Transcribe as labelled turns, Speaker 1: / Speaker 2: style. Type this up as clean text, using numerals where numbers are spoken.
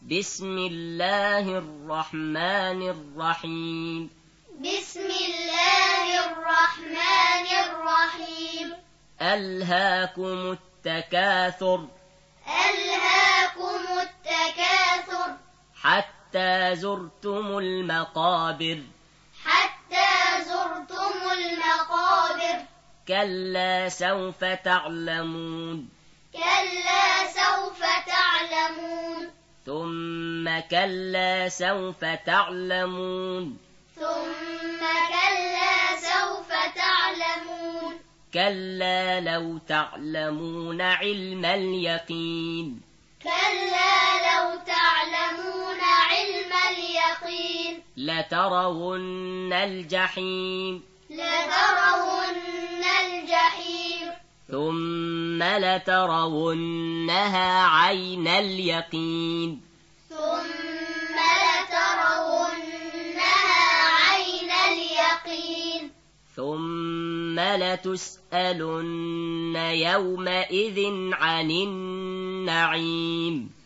Speaker 1: بسم الله الرحمن الرحيم.
Speaker 2: بسم الله الرحمن الرحيم.
Speaker 1: ألهاكم التكاثر.
Speaker 2: ألهاكم التكاثر.
Speaker 1: حتى زرتم المقابر.
Speaker 2: حتى زرتم المقابر.
Speaker 1: كلا سوف تعلمون.
Speaker 2: كلا سوف تعلمون.
Speaker 1: ثم كلا سوف تعلمون.
Speaker 2: ثم كلا سوف تعلمون.
Speaker 1: كلا لو تعلمون علم اليقين.
Speaker 2: كلا لو تعلمون علم اليقين.
Speaker 1: لترون الجحيم.
Speaker 2: لترون الجحيم.
Speaker 1: ثم لترونها عين اليقين.
Speaker 2: ثم لترونها عين اليقين.
Speaker 1: ثم لتسألن يومئذ عن النعيم.